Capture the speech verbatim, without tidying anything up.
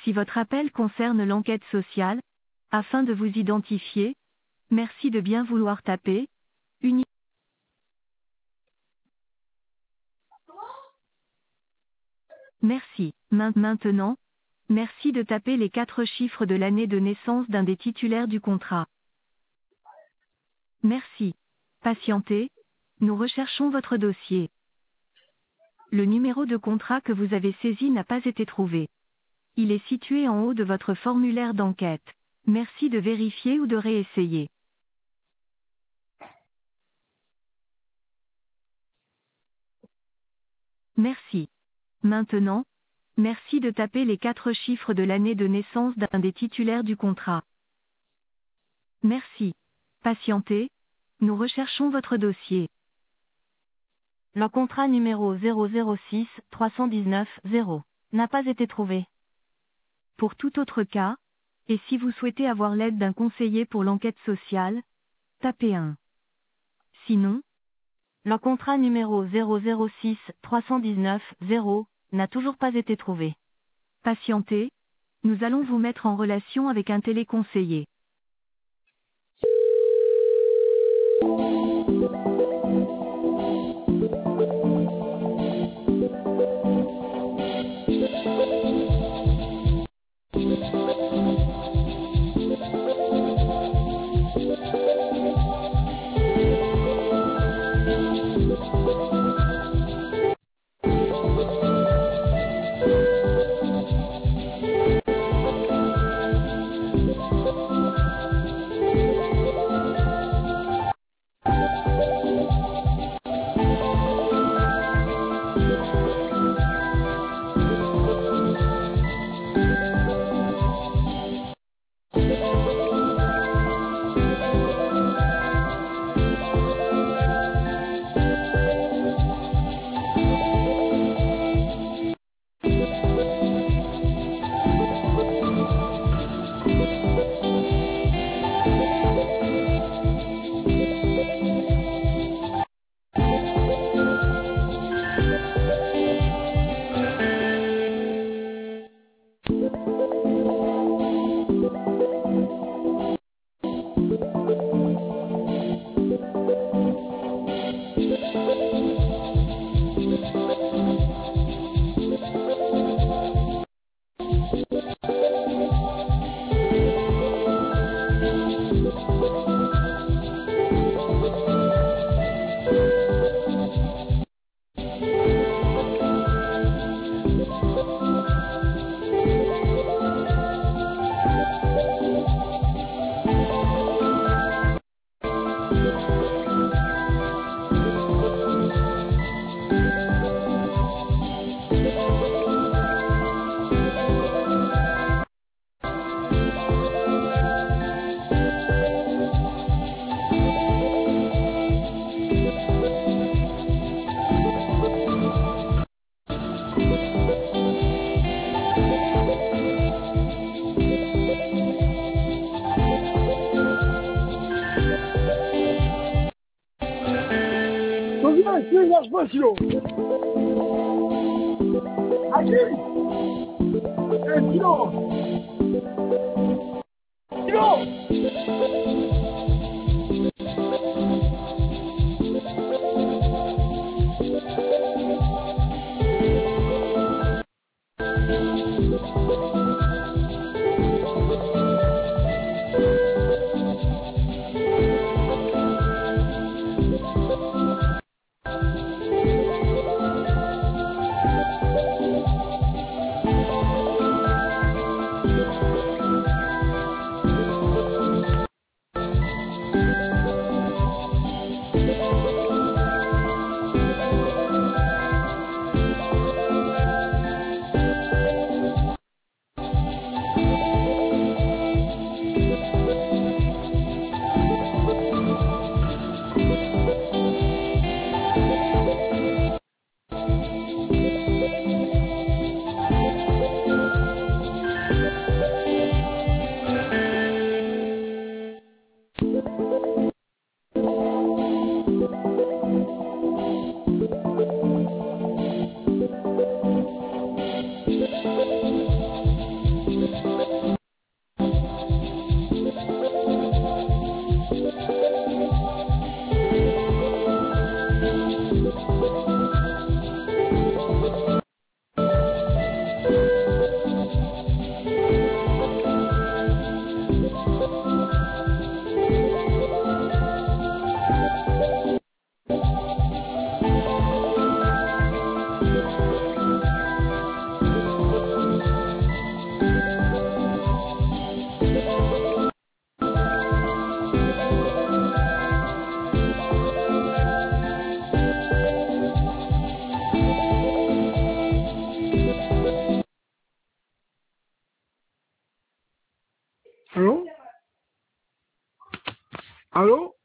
Si votre appel concerne l'enquête sociale, afin de vous identifier, merci de bien vouloir taper uni. Merci. Maintenant, merci de taper les quatre chiffres de l'année de naissance d'un des titulaires du contrat. Merci. Patientez, nous recherchons votre dossier. Le numéro de contrat que vous avez saisi n'a pas été trouvé. Il est situé en haut de votre formulaire d'enquête. Merci de vérifier ou de réessayer. Merci. Maintenant, merci de taper les quatre chiffres de l'année de naissance d'un des titulaires du contrat. Merci. Patientez, nous recherchons votre dossier. Le contrat numéro zéro zéro six trois un neuf zéro n'a pas été trouvé. Pour tout autre cas, et si vous souhaitez avoir l'aide d'un conseiller pour l'enquête sociale, tapez un. Sinon, le contrat numéro zéro zéro six trois un neuf zéro n'a toujours pas été trouvé. Patientez, nous allons vous mettre en relation avec un téléconseiller. Qui lâche pas, sinon. À qui? Eh, sinon. Sinon. Allô? Allô?